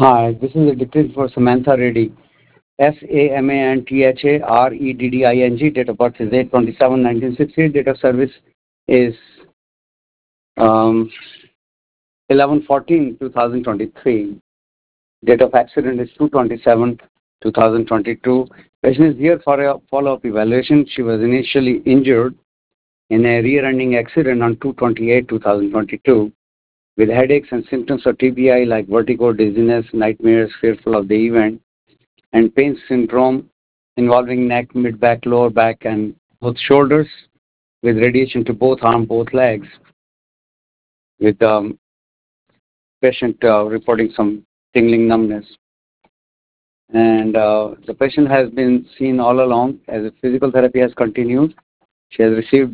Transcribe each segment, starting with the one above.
Hi, this is a dictation for Samantha Reddy. SAMANTHAREDDING. Date of birth is 8/27/1960. Date of service is um, 11/14/2023. Date of accident is 2/27/2022. Patient is here for a follow-up evaluation. She was initially injured in a rear-ending accident on 2/28/2022 with headaches and symptoms of TBI like vertigo, dizziness, nightmares, fearful of the event, and pain syndrome involving neck, mid-back, lower back, and both shoulders with radiation to both arms, both legs, with patient reporting some tingling numbness. And the patient has been seen all along as the physical therapy has continued. She has received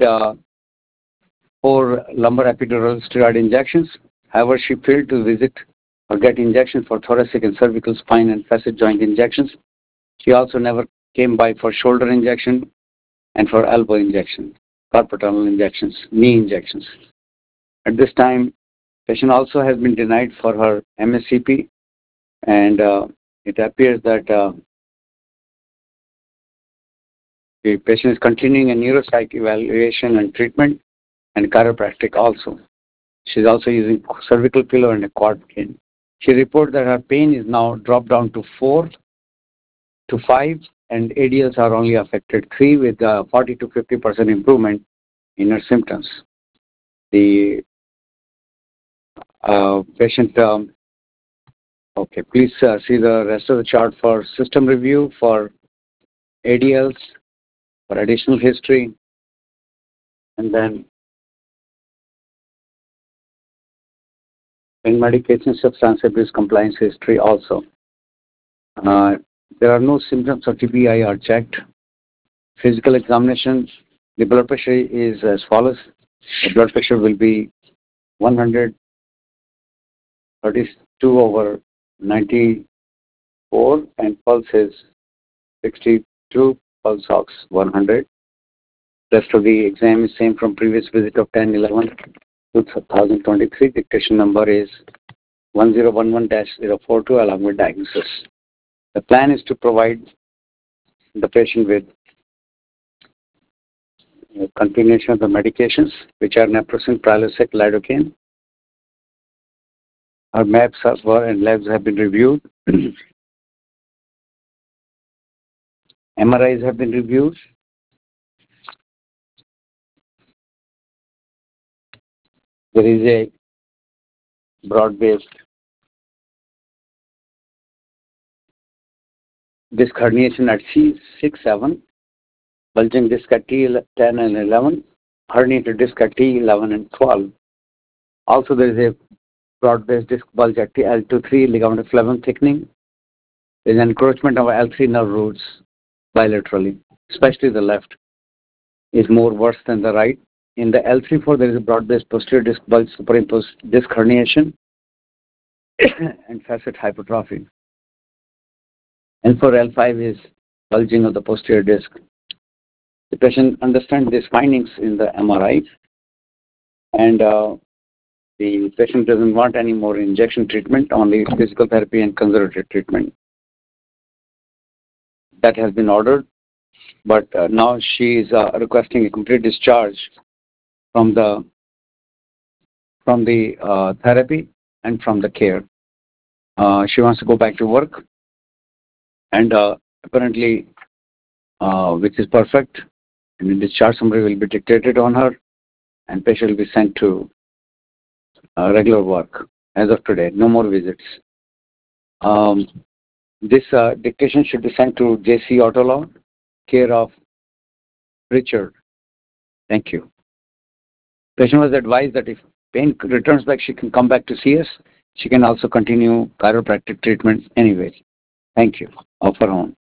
4 lumbar epidural steroid injections. However, she failed to visit or get injections for thoracic and cervical spine and facet joint injections. She also never came by for shoulder injection and for elbow injection, carpal tunnel injections, knee injections. At this time, patient also has been denied for her MSCP, and it appears that the patient is continuing a neuropsych evaluation and treatment and chiropractic also. She's also using cervical pillow and a quad cane. She reports that her pain is now dropped down to 4 to 5, and ADLs are only affected 3 with 40 to 50% improvement in her symptoms. The patient, okay, please see the rest of the chart for system review, for ADLs, for additional history, and then in medication substance abuse compliance history also. There are no symptoms of TBI are checked. Physical examination, the blood pressure is as follows. The blood pressure will be 132/94, and pulse is 62, pulse ox 100. Rest of the exam is same from previous visit of 10/11/2023. Dictation number is 1011-042 along with diagnosis. The plan is to provide the patient with a continuation of the medications, which are naproxen, Prilosec, lidocaine. Our maps and labs have been reviewed. MRIs have been reviewed. There is a broad-based disc herniation at C6, 7, bulging disc at T10 and 11, herniated disc at T11 and 12. Also, there is a broad-based disc bulge at L23, ligament of phlegm thickening. There is encroachment of L3 nerve roots bilaterally, especially the left is more worse than the right. In the L3-4, there is a broad-based posterior disc bulge, superimposed disc herniation, and facet hypertrophy. L4, L5 is bulging of the posterior disc. The patient understands these findings in the MRI, and the patient doesn't want any more injection treatment, only physical therapy and conservative treatment. That has been ordered, but now she is requesting a complete discharge from the therapy and from the care. She wants to go back to work, and apparently, which is perfect, and the discharge summary will be dictated on her, and patient will be sent to regular work as of today. No more visits. This dictation should be sent to JC Autolaw, care of Richard. Thank you. Patient was advised that if pain returns back, she can come back to see us. She can also continue chiropractic treatment anyway. Thank you. Off her own.